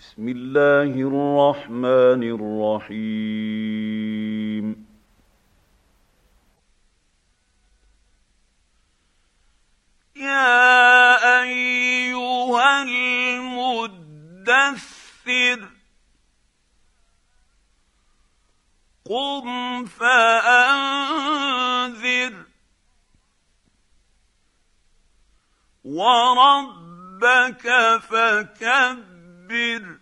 بسم الله الرحمن الرحيم. يا أيها المدثر قم فأنذر وربك فكبر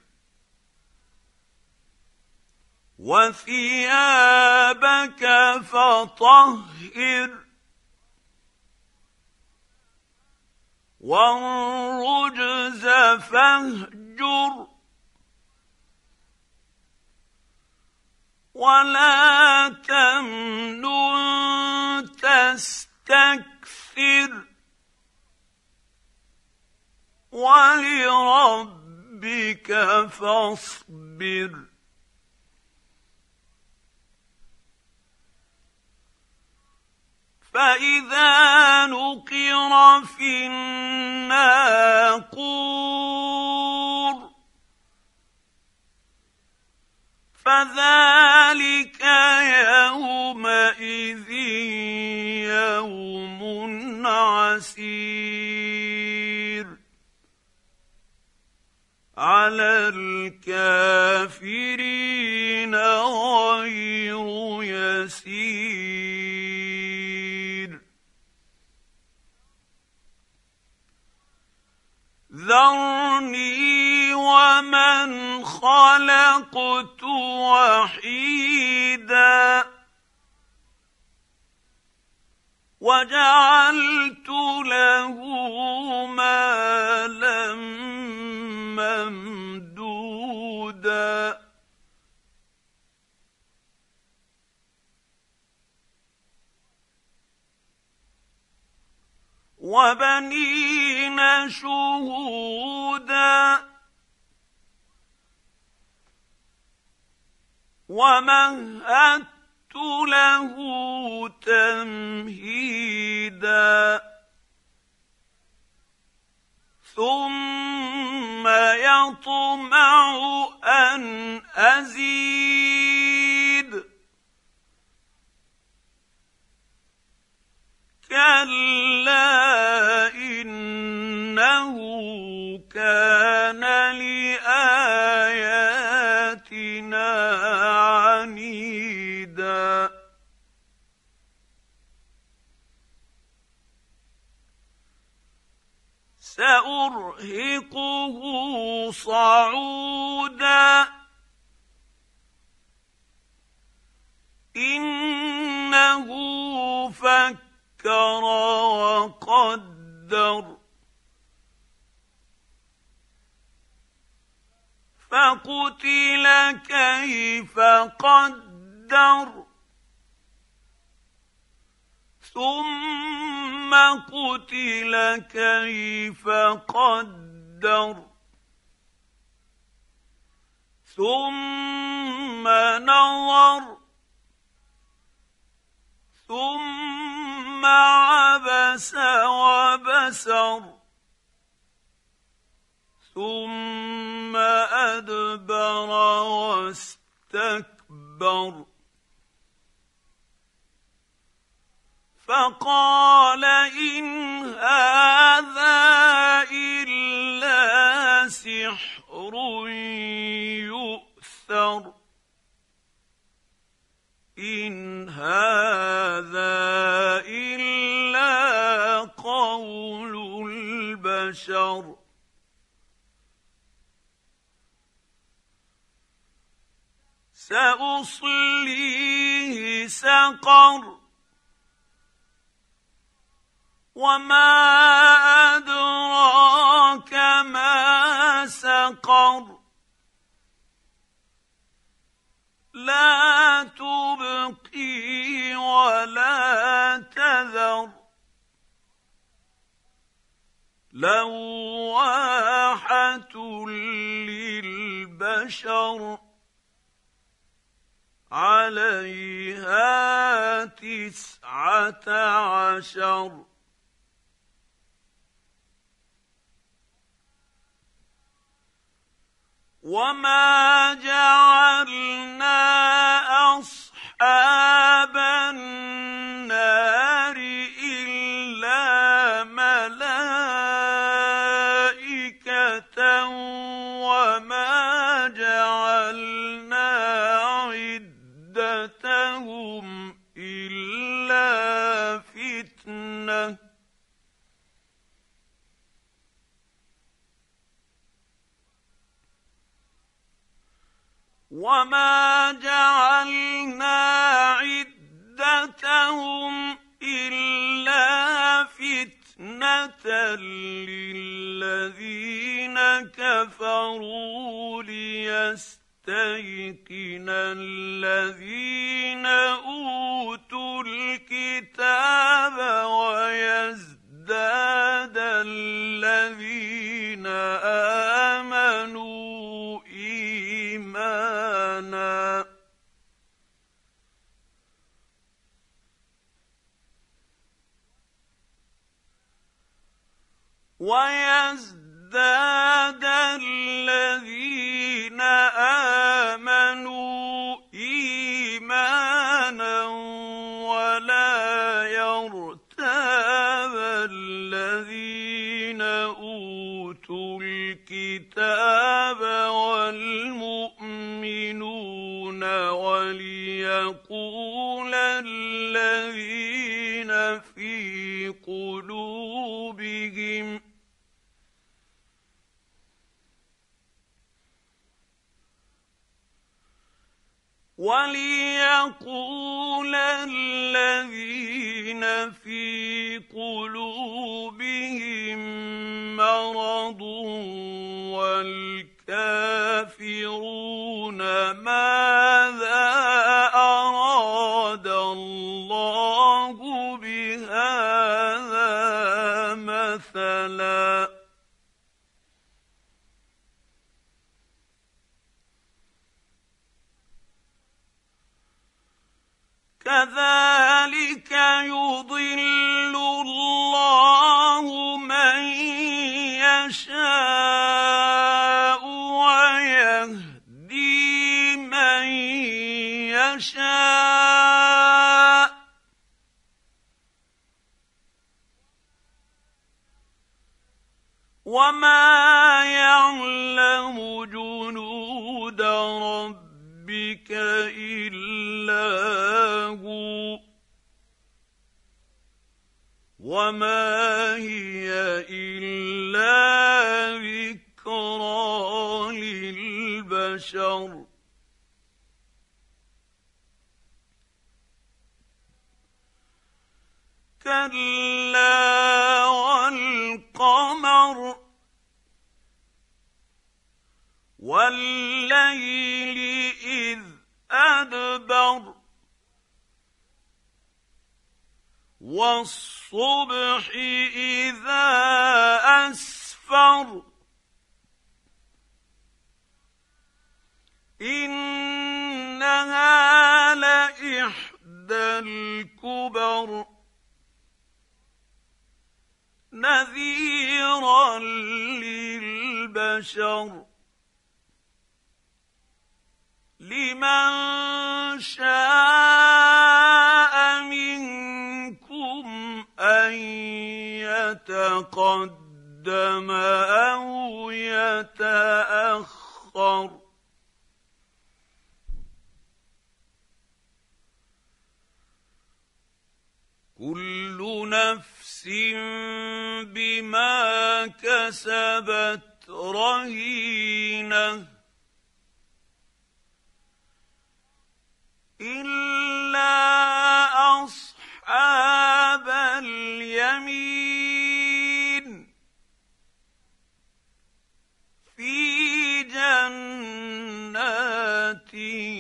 وثيابك فطهر والرجز فاهجر ولا تمنن تستكثر ولربك فاصبر فإذا نقر في الناقور فذلك يومئذ يوم عسير على الكافرين غير يسير ذرني ومن خلقت وحيدا وجعلت له مالا ممدودا وبنين شهودا ومهدت له تمهيدا ثم يطمع أن أزيد كلا إنه كان لآياتنا عنيدا سأرهقه صعودا إنه فكر وقدر فقتل كيف قدر ثم قتل كيف قدر ثم نظر ثم عبس وبسر ثم أدبر واستكبر فقال إن هذا إلا سحر يؤثر إن هذا إلا قول البشر سأصليه سقر وما أدراك ما سقر لا تبقي ولا تذر لواحة للبشر عليها 19 وما جعلنا أصحاب النار إلا ملائكة وما جعلنا عدتهم إلا فتنة وما جعلنا عدتهم إلا فتنة للذين كفروا ليستيقن الذين أوتوا الكتاب ويزداد الذين آمنوا إيمانا ويزداد الذين آمنوا إيمانا ولا يرتاب الذين أوتوا الكتاب والمؤمنون وليقول الذين في قلوبهم مرض والكافرون ماذا أراد الله بهذا مثلا كذلك يضل الله من يشاء ويهدي من يشاء وما يعلم جنود ربك إلا هو وما هي إلا ذكرى للبشر كلا والقمر والليل إذ أدبر والصبح إذا أسفر إنها لإحدى الكبر نذيرا للبشر لمن شاء منكم أن يتقدم أو يتأخر كل نفس بما كسبت رهينة إلا أصحاب اليمين في جنات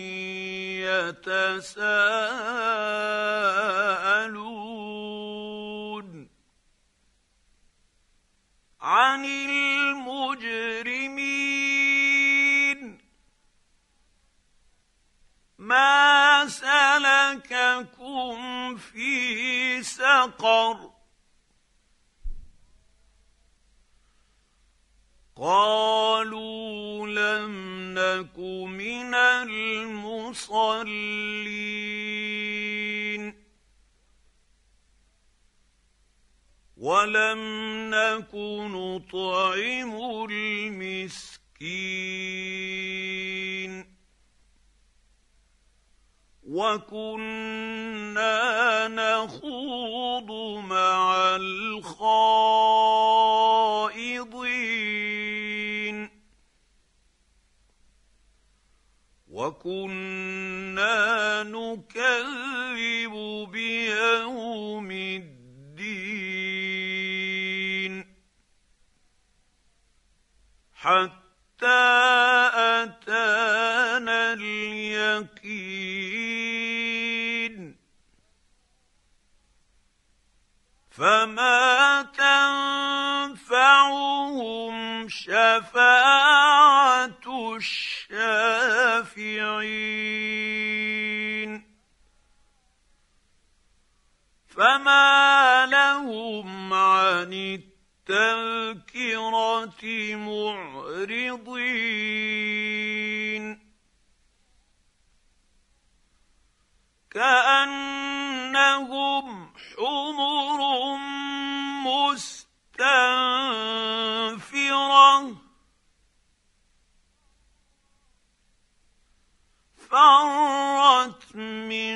يتساءلون عن المجرمين ما سلككم في سقر قالوا لم نَكُ مِنَ الْمُصَلِّينَ وَلَمْ نَكُ نُطْعِمُ الْمِسْكِينَ وَكُنَّا نَخُوضُ مَعَ الْخَائِضِينَ وَكُنَّا نُكَذِّبُ بِيَوْمِ الدِّينِ حَتَّىٰ أَتَانَا الْيَقِينُ فَمَا تَنفَعُهُمْ شَفَاعَةُ الشَّافِعِينَ فَمَا لَهُمْ عَنِ التَّذْكِرَةِ مُعْرِضِينَ كَأَنَّهُمْ حُمُرٌ مُّسْتَنفِرَةٌ فَرَّتْ مِن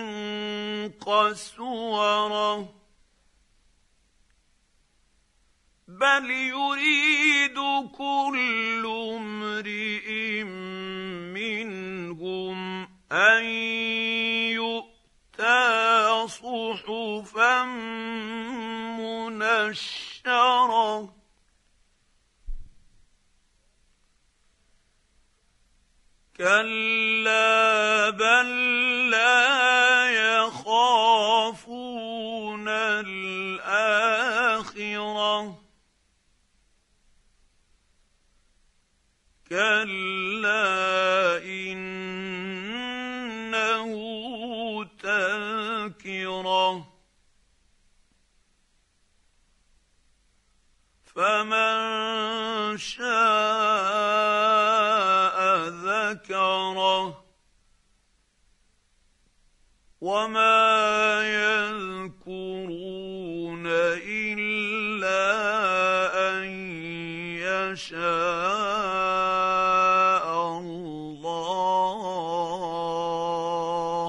قَسْوَرَةٍ بَلْ يُرِيدُ كُلُّ امْرِئٍ مِّنْهُمْ أَن يُؤْتَىٰ صُحُفًا مُّنَشَّرَةً كَلَّا بَل لَّا يَخَافُونَ الْآخِرَةَ كَلَّا إِنَّهُ تَذْكِرَةٌ فَمَن شَاءَ ذَكَرَهُ وَمَا يَذْكُرُونَ إِلَّا أَن يَشَاءَ اللَّهُ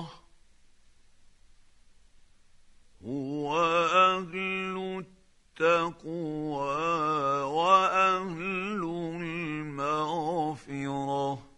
هُوَ أَهْلُ التَّقْوَىٰ وَأَهْلُ الْمَغْفِرَةِ